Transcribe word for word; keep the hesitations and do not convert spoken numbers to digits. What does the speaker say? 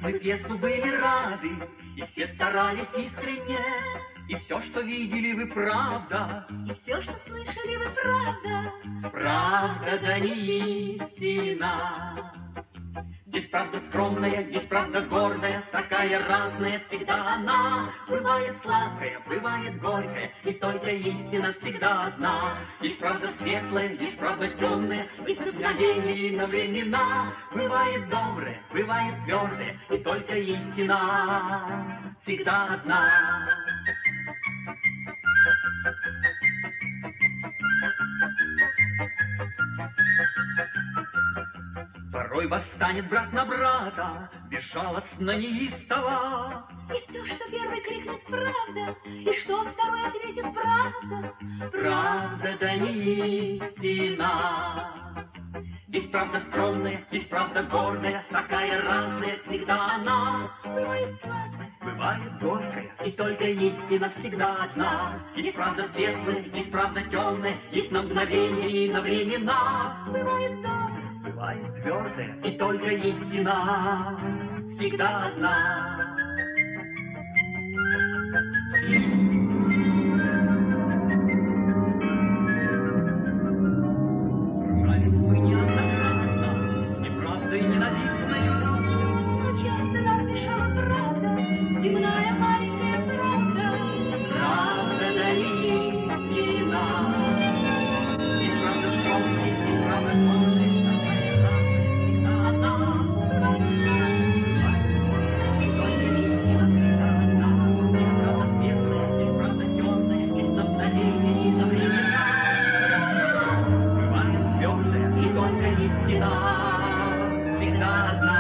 мы пьесу были рады, и все старались искренне, и все, что видели вы, правда, и все, что слышали вы, правда, правда да не истина. Здесь правда скромная, здесь правда гордая, такая разная всегда она. Бывает сладкая, бывает горькая, и только истина всегда одна. Здесь правда светлая, здесь правда темная, есть на мгновение и на времена. Бывает добрая, бывает твердая, и только истина всегда одна. Порой восстанет брат на брата, безжалостно неистово. И все, что первый крикнет правда, и что второй ответит правда. Правда да не истина. Здесь правда скромная, здесь правда гордая, такая разная всегда она. Бывает сладкая, бывает горькая, и только истина всегда одна. Есть правда светлая, есть правда темная, есть на мгновение и на времена. Бывает добрая, бывает твердая, и только истина всегда одна. Ржались вы неоднократно с неправдой ненавистною, но часто нам мешала правда, земная маленькая правда. Правда да истина. Есть правда скромная, есть правда гордая, такая разная всегда одна. И только истина всегда одна. Есть правда светлая, есть правда темная, есть на мгновение и на времена. Бывает твердая, и только истина всегда одна.